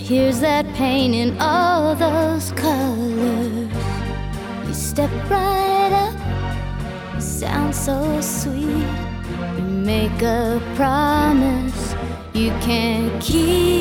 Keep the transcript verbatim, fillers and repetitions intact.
Here's that pain in all those colors. You step right up, you sound so sweet. You make a promise you can't keep.